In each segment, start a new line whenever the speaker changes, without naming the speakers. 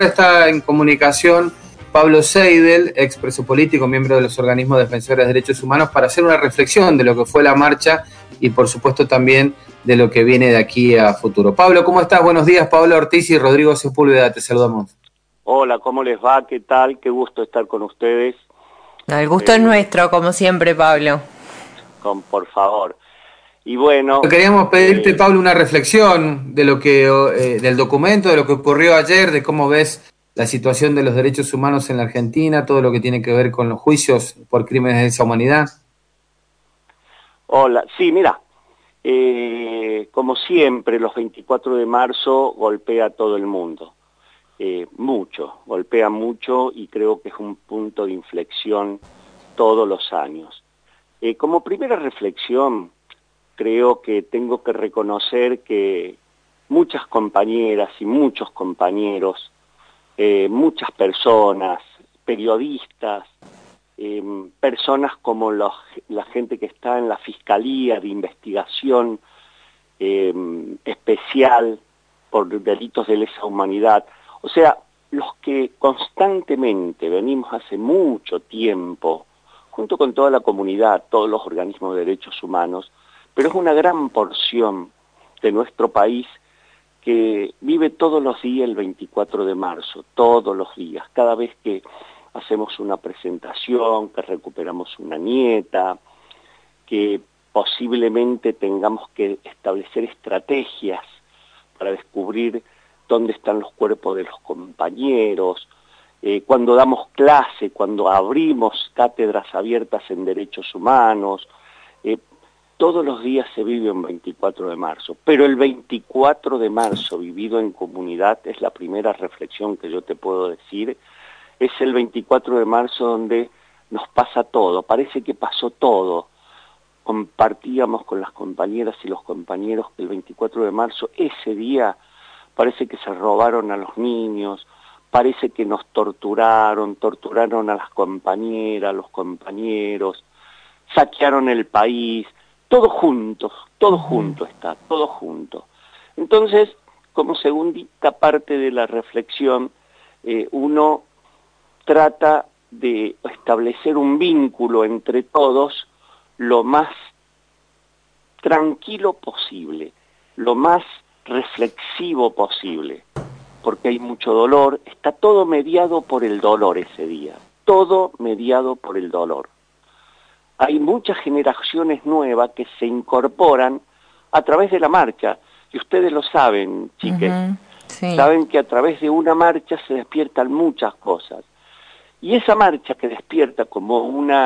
Está en comunicación Pablo Seidel, ex preso político, miembro de los organismos defensores de derechos humanos, para hacer una reflexión de lo que fue la marcha y por supuesto también de lo que viene de aquí a futuro. Pablo, ¿cómo estás? Buenos días, Pablo Ortiz y Rodrigo Sepúlveda, te saludamos.
Hola, ¿cómo les va? ¿Qué tal? Qué gusto estar con ustedes.
El gusto es nuestro, como siempre, Pablo.
Por favor. Y bueno...
Queríamos pedirte, Pablo, una reflexión de lo que del documento, de lo que ocurrió ayer, de cómo ves la situación de los derechos humanos en la Argentina, todo lo que tiene que ver con los juicios por crímenes de lesa humanidad.
Hola, sí, mira, como siempre, los 24 de marzo golpea a todo el mundo. Golpea mucho y creo que es un punto de inflexión todos los años. Como primera reflexión, creo que tengo que reconocer que muchas compañeras y muchos compañeros, muchas personas, periodistas, personas como la gente que está en la Fiscalía de Investigación Especial por delitos de lesa humanidad, o sea, los que constantemente venimos hace mucho tiempo, junto con toda la comunidad, todos los organismos de derechos humanos, pero es una gran porción de nuestro país que vive todos los días el 24 de marzo, todos los días, cada vez que hacemos una presentación, que recuperamos una nieta, que posiblemente tengamos que establecer estrategias para descubrir dónde están los cuerpos de los compañeros, cuando damos clase, cuando abrimos cátedras abiertas en derechos humanos, todos los días se vive un 24 de marzo, pero el 24 de marzo vivido en comunidad es la primera reflexión que yo te puedo decir, es el 24 de marzo donde nos pasa todo, parece que pasó todo. Compartíamos con las compañeras y los compañeros que el 24 de marzo, ese día, parece que se robaron a los niños, parece que nos torturaron a las compañeras, a los compañeros, saquearon el país, todo junto está, todo junto. Entonces, como segunda parte de la reflexión, uno trata de establecer un vínculo entre todos lo más tranquilo posible, lo más reflexivo posible, porque hay mucho dolor, está todo mediado por el dolor ese día, todo mediado por el dolor. Hay muchas generaciones nuevas que se incorporan a través de la marcha, y ustedes lo saben, chiques,
sí.
Saben que a través de una marcha se despiertan muchas cosas. Y esa marcha que despierta como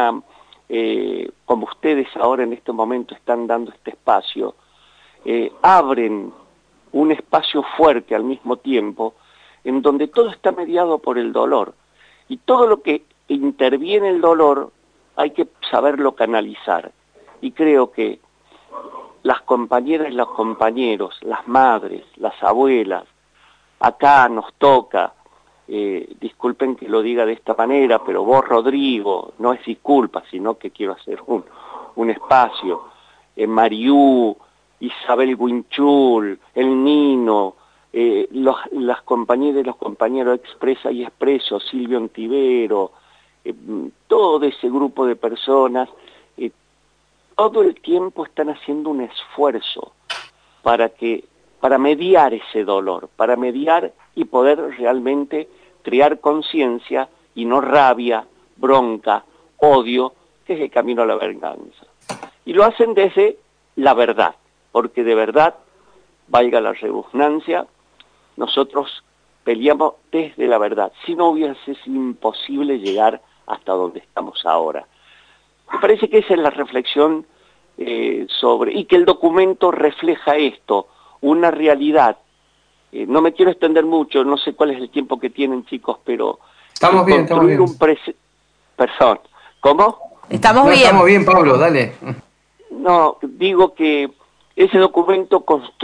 como ustedes ahora en este momento están dando este espacio, abren un espacio fuerte al mismo tiempo, en donde todo está mediado por el dolor. Y todo lo que interviene el dolor hay que saberlo canalizar. Y creo que las compañeras y los compañeros, las madres, las abuelas, acá nos toca, disculpen que lo diga de esta manera, pero vos, Rodrigo, no es disculpa, sino que quiero hacer un espacio, Mariú, Isabel Guinchul, el Nino, las compañeras y los compañeros Expresa y Expreso, Silvio Ontivero, todo ese grupo de personas, todo el tiempo están haciendo un esfuerzo para mediar ese dolor, para mediar y poder realmente crear conciencia y no rabia, bronca, odio, que es el camino a la venganza. Y lo hacen desde la verdad, porque de verdad, valga la redundancia, nosotros peleamos desde la verdad. Si no hubiese sido imposible llegar hasta donde estamos ahora. Me parece que esa es la reflexión y que el documento refleja esto, una realidad. No me quiero extender mucho, no sé cuál es el tiempo que tienen, chicos, pero
Estamos bien.
Perdón, ¿cómo?
Estamos bien.
Estamos bien, Pablo, dale.
No, digo que ese documento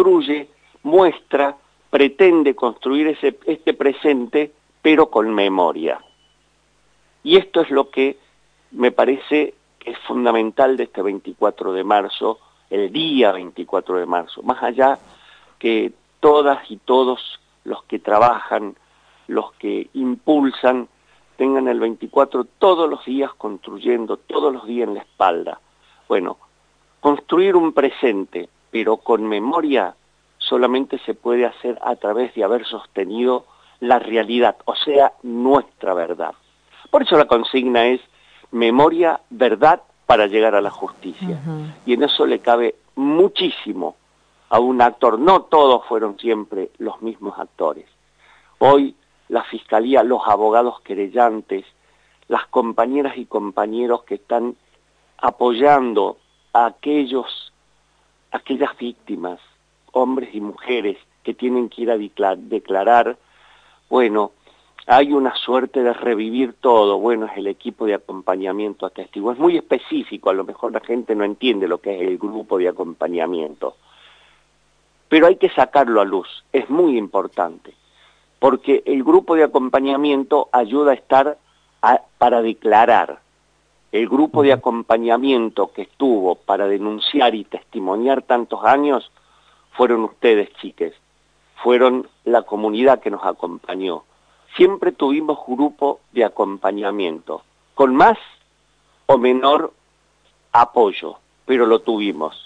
pretende construir este presente, pero con memoria. Y esto es lo que me parece que es fundamental de este 24 de marzo, el día 24 de marzo, más allá que todas y todos los que trabajan, los que impulsan, tengan el 24 todos los días construyendo, todos los días en la espalda. Bueno, construir un presente, pero con memoria, solamente se puede hacer a través de haber sostenido la realidad, o sea, nuestra verdad. Por eso la consigna es memoria, verdad, para llegar a la justicia. Y en eso le cabe muchísimo a un actor. No todos fueron siempre los mismos actores. Hoy la Fiscalía, los abogados querellantes, las compañeras y compañeros que están apoyando a aquellas víctimas, hombres y mujeres que tienen que ir a declarar, bueno, hay una suerte de revivir todo. Bueno, es el equipo de acompañamiento a testigos. Es muy específico, a lo mejor la gente no entiende lo que es el grupo de acompañamiento, pero hay que sacarlo a luz, es muy importante, porque el grupo de acompañamiento ayuda a estar para declarar. El grupo de acompañamiento que estuvo para denunciar y testimoniar tantos años fueron ustedes, chiques, fueron la comunidad que nos acompañó. Siempre tuvimos grupo de acompañamiento, con más o menor apoyo, pero lo tuvimos.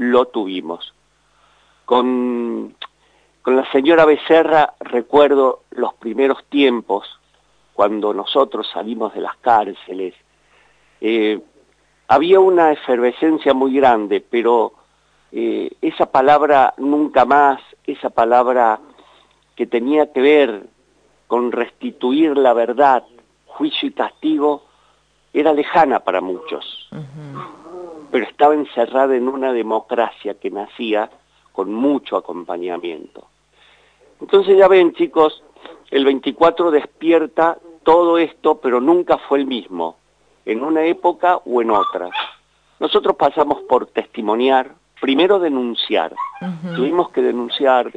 Con la señora Becerra recuerdo los primeros tiempos, cuando nosotros salimos de las cárceles. Había una efervescencia muy grande, pero esa palabra nunca más, esa palabra que tenía que ver con restituir la verdad, juicio y castigo, era lejana para muchos, pero estaba encerrada en una democracia que nacía con mucho acompañamiento. Entonces ya ven, chicos, el 24 despierta todo esto, pero nunca fue el mismo, en una época o en otra. Nosotros pasamos por testimoniar, primero denunciar, tuvimos que denunciar.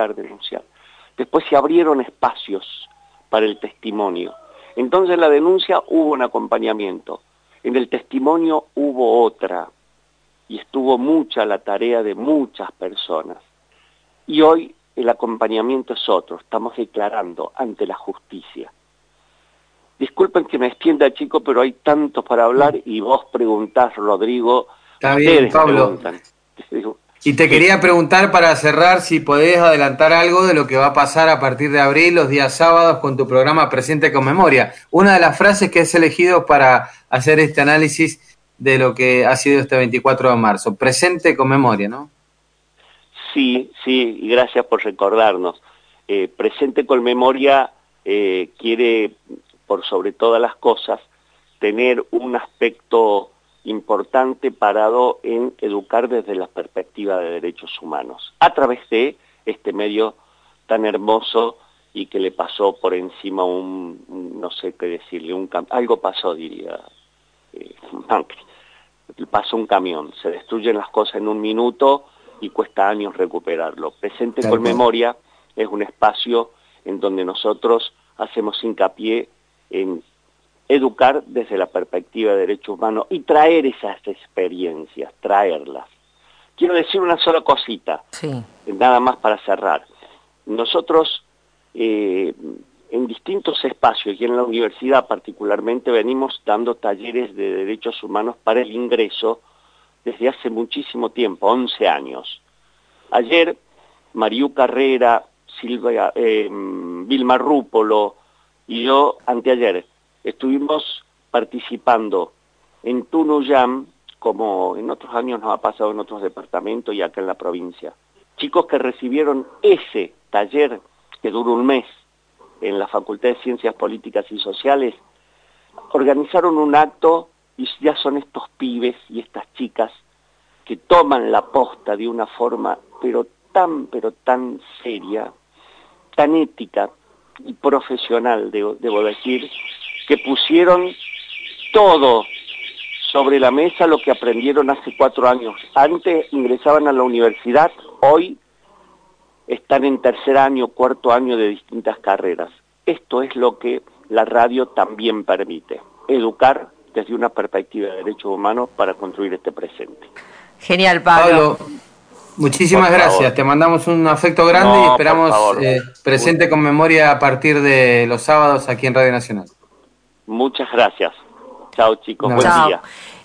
Después se abrieron espacios para el testimonio. Entonces en la denuncia hubo un acompañamiento, en el testimonio hubo otra, y estuvo mucha la tarea de muchas personas. Y hoy el acompañamiento es otro, estamos declarando ante la justicia. Disculpen que me extienda, chico, pero hay tanto para hablar y vos preguntás, Rodrigo.
Está bien, Pablo. Y te quería preguntar para cerrar si podés adelantar algo de lo que va a pasar a partir de abril, los días sábados, con tu programa Presente con Memoria. Una de las frases que has elegido para hacer este análisis de lo que ha sido este 24 de marzo. Presente con memoria, ¿no?
Sí, y gracias por recordarnos. Presente con memoria quiere, por sobre todas las cosas, tener un aspecto importante parado en educar desde la perspectiva de derechos humanos, a través de este medio tan hermoso y que le pasó por encima no sé qué decirle, algo pasó, diría Macri. Pasó un camión, se destruyen las cosas en un minuto y cuesta años recuperarlo. Presente con memoria es un espacio en donde nosotros hacemos hincapié en educar desde la perspectiva de derechos humanos y traer esas experiencias, traerlas. Quiero decir una sola cosita, nada más para cerrar. Nosotros en distintos espacios y en la universidad particularmente venimos dando talleres de derechos humanos para el ingreso desde hace muchísimo tiempo, 11 años. Ayer Mariú Carrera, Vilma Rúpolo y yo, anteayer, estuvimos participando en Tunuyán, como en otros años nos ha pasado en otros departamentos y acá en la provincia. Chicos que recibieron ese taller que duró un mes en la Facultad de Ciencias Políticas y Sociales, organizaron un acto y ya son estos pibes y estas chicas que toman la posta de una forma pero tan seria, tan ética y profesional, debo decir, que pusieron todo sobre la mesa lo que aprendieron hace 4 años. Antes ingresaban a la universidad, hoy están en tercer año, cuarto año de distintas carreras. Esto es lo que la radio también permite, educar desde una perspectiva de derechos humanos para construir este presente.
Genial, Pablo.
Muchísimas
Por
gracias,
favor.
te mandamos un afecto grande
No,
y
por
esperamos
favor.
presente con memoria a partir de los sábados aquí en Radio Nacional.
Muchas gracias. Chao, chicos.
Un
Buen
abrazo.
día.
Chao.